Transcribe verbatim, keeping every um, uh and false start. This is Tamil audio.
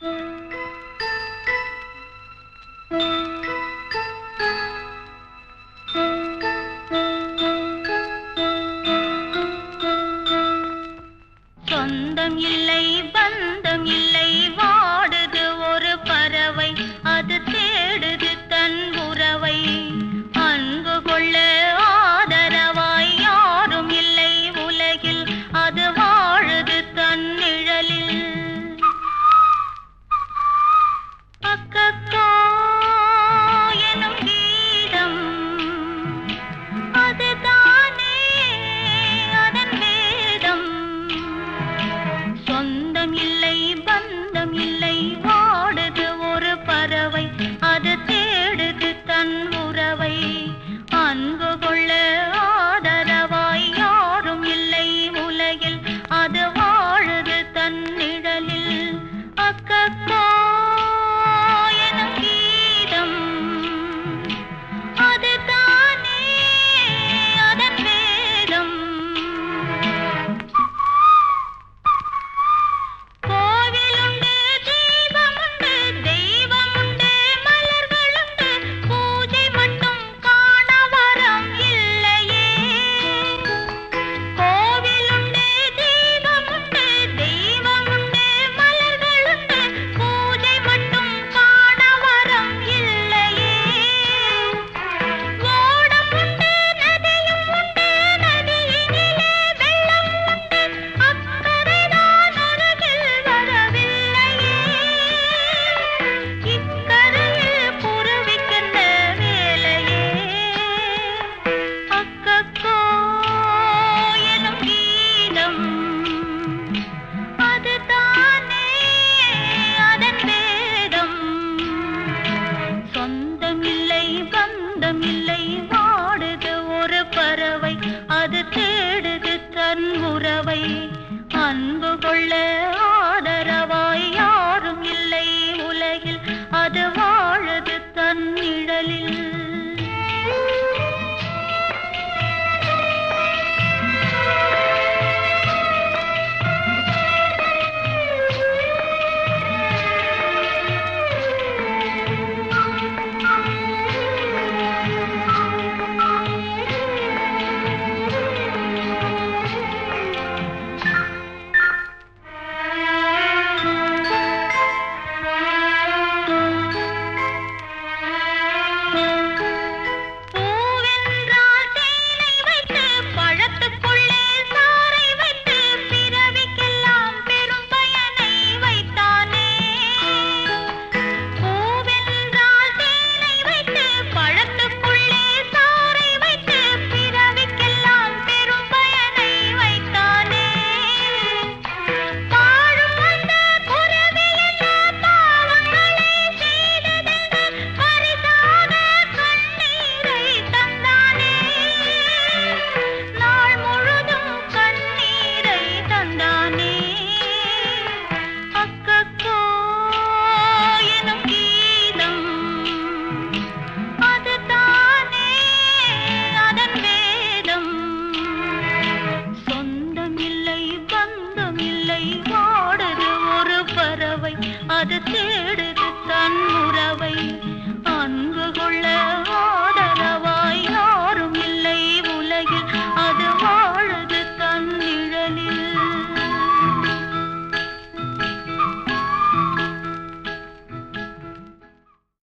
சொந்தம் இல்லை பந்தம் இல்லை வாடுது ஒரு பறவை அது தேடுது தன் உறவை அன்பு கொள்ள ஆதரவாய் யாரும் இல்லை உலகில் அது வாழுது தன் நிழலில் அக்கக்கா எனும் கீதம் அதுதானே அதன் வேதம் சொந்தம் இல்லை பந்தம் இல்லை வாடுது ஒரு பறவை அது தேடுது தன் உறவை அன்பு கொள்ள ஆதரவாய் யாரும் இல்லை உலகில் அது வாழுது தன் நிழலில் அக்கக்கா எனும் கீதம் அதுதானே அதன் வேதம் கோவிலுண்டு தீபமுண்டு தெய்வமுண்டு மலர்களுண்டு பூஜை மட்டும் காண வரம் இல்லையே கோவிலுண்டு தீபமுண்டு தெய்வமுண்டு மலர்களுண்டு பூஜை மட்டும் காண வரம் இல்லையே ஓடம் உண்டு நதியும் உண்டு நதியினிலே வெள்ளம் உண்டு அக்கரைதான் அருகில் வரவில்லையே இக்கரையில் குருவிக்கென்ன வேலையே அக்கக்கோ எனும் கீதம் அதுதானே அதன் வேதம் சொந்தம் இல்லை பந்தம் இல்லை வாடுது ஒரு பறவை அது தேடுது தன் உறவை அன்பு கொள்ள ஆதரவாய் யாரும் இல்லை உலகில் அது வாழுது தன் நிழலில் பூவென்றால் தேனை வைத்து பழத்துக்குள்ளே சாறை வைத்து பிறவிக்கெல்லாம் பெரும் பயனை வைத்தானே பூவென்றால் தேனை வைத்து பழத்துக்குள்ளே சாறை வைத்து பிறவிக்கெல்லாம் பெரும் பயனை வைத்தானே பாழும் அந்த குருவி என்ன பாவங்களை செய்ததென்று பரிசாக கண்ணீரை தந்தானே நாள் முழுதும் கண்ணீரை தந்தானே அக்கக்கோ எனும் கீதம் அதுதானே அதன் வேதம் சொந்தம் இல்லை பந்தம் இல்லை வாடுது ஒரு பறவை அது தேடுது தன் உறவை அன்பு கொள்ள